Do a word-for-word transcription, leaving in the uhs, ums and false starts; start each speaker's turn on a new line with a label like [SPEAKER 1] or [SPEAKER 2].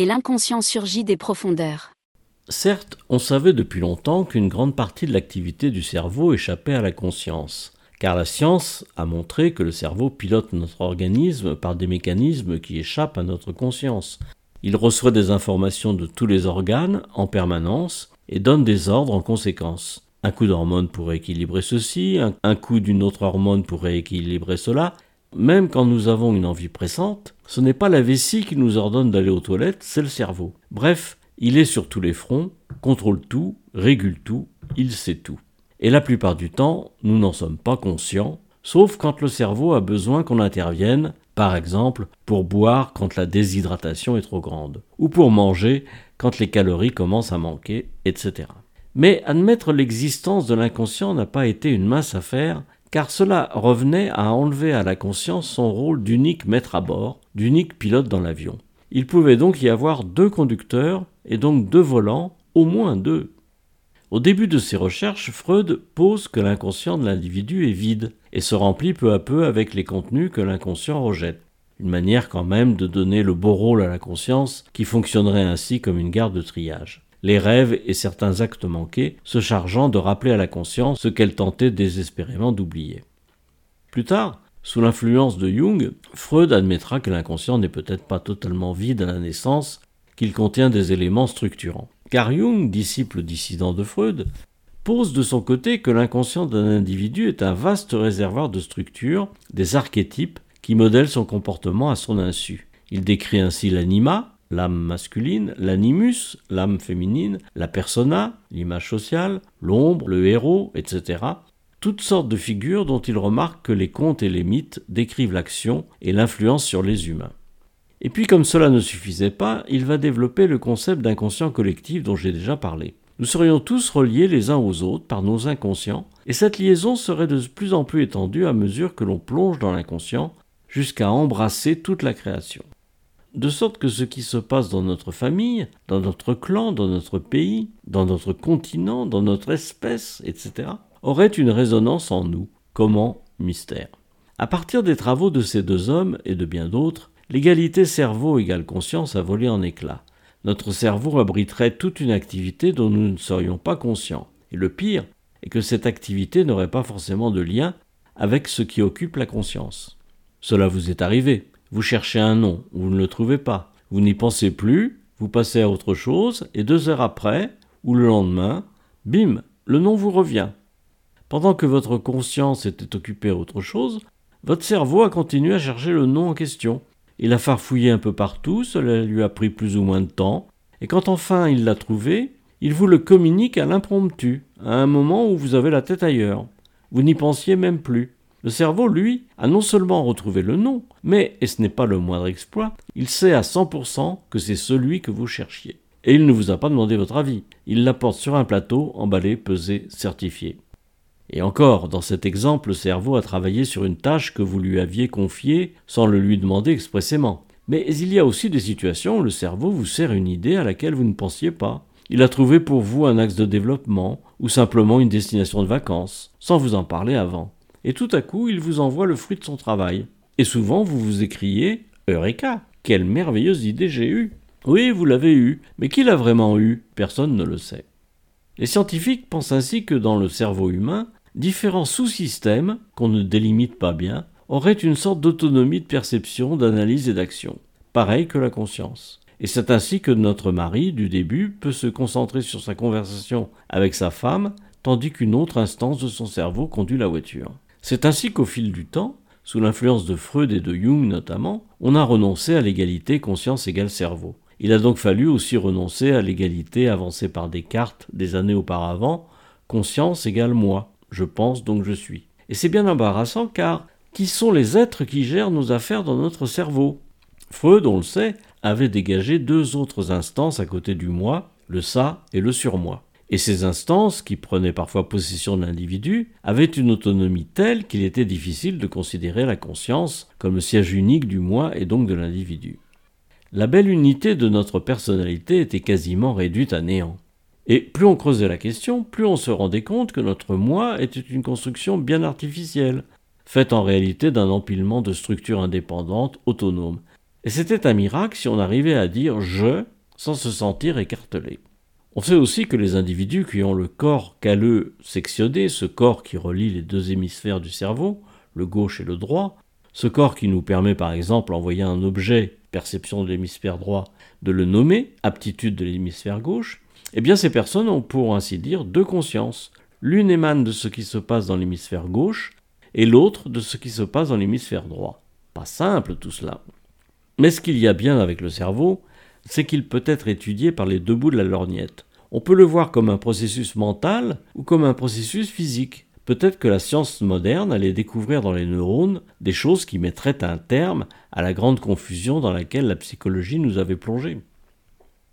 [SPEAKER 1] et l'inconscient surgit des profondeurs.
[SPEAKER 2] Certes, on savait depuis longtemps qu'une grande partie de l'activité du cerveau échappait à la conscience, car la science a montré que le cerveau pilote notre organisme par des mécanismes qui échappent à notre conscience. Il reçoit des informations de tous les organes en permanence et donne des ordres en conséquence. Un coup d'hormone pour rééquilibrer ceci, un, un coup d'une autre hormone pour rééquilibrer cela. Même quand nous avons une envie pressante, ce n'est pas la vessie qui nous ordonne d'aller aux toilettes, c'est le cerveau. Bref, il est sur tous les fronts, contrôle tout, régule tout, il sait tout. Et la plupart du temps, nous n'en sommes pas conscients, sauf quand le cerveau a besoin qu'on intervienne, par exemple pour boire quand la déshydratation est trop grande, ou pour manger quand les calories commencent à manquer, et cetera. Mais admettre l'existence de l'inconscient n'a pas été une mince affaire, car cela revenait à enlever à la conscience son rôle d'unique maître à bord, d'unique pilote dans l'avion. Il pouvait donc y avoir deux conducteurs, et donc deux volants, au moins deux. Au début de ses recherches, Freud pose que l'inconscient de l'individu est vide, et se remplit peu à peu avec les contenus que l'inconscient rejette. Une manière quand même de donner le beau rôle à la conscience, qui fonctionnerait ainsi comme une gare de triage. Les rêves et certains actes manqués se chargeant de rappeler à la conscience ce qu'elle tentait désespérément d'oublier. Plus tard, sous l'influence de Jung, Freud admettra que l'inconscient n'est peut-être pas totalement vide à la naissance, qu'il contient des éléments structurants. Car Jung, disciple dissident de Freud, pose de son côté que l'inconscient d'un individu est un vaste réservoir de structures, des archétypes qui modèlent son comportement à son insu. Il décrit ainsi l'anima, l'âme masculine, l'animus, l'âme féminine, la persona, l'image sociale, l'ombre, le héros, et cetera. Toutes sortes de figures dont il remarque que les contes et les mythes décrivent l'action et l'influence sur les humains. Et puis comme cela ne suffisait pas, il va développer le concept d'inconscient collectif dont j'ai déjà parlé. Nous serions tous reliés les uns aux autres par nos inconscients, et cette liaison serait de plus en plus étendue à mesure que l'on plonge dans l'inconscient, jusqu'à embrasser toute la création. De sorte que ce qui se passe dans notre famille, dans notre clan, dans notre pays, dans notre continent, dans notre espèce, et cetera, aurait une résonance en nous. Comment? Mystère. À partir des travaux de ces deux hommes et de bien d'autres, l'égalité cerveau égale conscience a volé en éclats. Notre cerveau abriterait toute une activité dont nous ne serions pas conscients. Et le pire est que cette activité n'aurait pas forcément de lien avec ce qui occupe la conscience. Cela vous est arrivé. Vous cherchez un nom, vous ne le trouvez pas. Vous n'y pensez plus, vous passez à autre chose, et deux heures après, ou le lendemain, bim, le nom vous revient. Pendant que votre conscience était occupée à autre chose, votre cerveau a continué à chercher le nom en question. Il a farfouillé un peu partout, cela lui a pris plus ou moins de temps, et quand enfin il l'a trouvé, il vous le communique à l'impromptu, à un moment où vous avez la tête ailleurs. Vous n'y pensiez même plus. Le cerveau, lui, a non seulement retrouvé le nom, mais, et ce n'est pas le moindre exploit, il sait à cent pour cent que c'est celui que vous cherchiez. Et il ne vous a pas demandé votre avis. Il l'apporte sur un plateau, emballé, pesé, certifié. Et encore, dans cet exemple, le cerveau a travaillé sur une tâche que vous lui aviez confiée sans le lui demander expressément. Mais il y a aussi des situations où le cerveau vous sert une idée à laquelle vous ne pensiez pas. Il a trouvé pour vous un axe de développement, ou simplement une destination de vacances, sans vous en parler avant. Et tout à coup, il vous envoie le fruit de son travail. Et souvent, vous vous écriez « Eureka ! Quelle merveilleuse idée j'ai eue !» Oui, vous l'avez eue, mais qui l'a vraiment eue? Personne ne le sait. Les scientifiques pensent ainsi que dans le cerveau humain, différents sous-systèmes, qu'on ne délimite pas bien, auraient une sorte d'autonomie de perception, d'analyse et d'action. Pareil que la conscience. Et c'est ainsi que notre mari, du début, peut se concentrer sur sa conversation avec sa femme, tandis qu'une autre instance de son cerveau conduit la voiture. C'est ainsi qu'au fil du temps, sous l'influence de Freud et de Jung notamment, on a renoncé à l'égalité conscience égale cerveau. Il a donc fallu aussi renoncer à l'égalité avancée par Descartes des années auparavant, conscience égale moi, je pense donc je suis. Et c'est bien embarrassant car qui sont les êtres qui gèrent nos affaires dans notre cerveau? Freud, on le sait, avait dégagé deux autres instances à côté du moi, le ça et le surmoi. Et ces instances, qui prenaient parfois possession de l'individu, avaient une autonomie telle qu'il était difficile de considérer la conscience comme le siège unique du moi et donc de l'individu. La belle unité de notre personnalité était quasiment réduite à néant. Et plus on creusait la question, plus on se rendait compte que notre moi était une construction bien artificielle, faite en réalité d'un empilement de structures indépendantes, autonomes. Et c'était un miracle si on arrivait à dire « je » sans se sentir écartelé. On sait aussi que les individus qui ont le corps calleux sectionné, ce corps qui relie les deux hémisphères du cerveau, le gauche et le droit, ce corps qui nous permet par exemple, en voyant un objet, perception de l'hémisphère droit, de le nommer, aptitude de l'hémisphère gauche, eh bien ces personnes ont pour ainsi dire deux consciences. L'une émane de ce qui se passe dans l'hémisphère gauche et l'autre de ce qui se passe dans l'hémisphère droit. Pas simple tout cela. Mais ce qu'il y a bien avec le cerveau, c'est qu'il peut être étudié par les deux bouts de la lorgnette. On peut le voir comme un processus mental ou comme un processus physique. Peut-être que la science moderne allait découvrir dans les neurones des choses qui mettraient un terme à la grande confusion dans laquelle la psychologie nous avait plongés.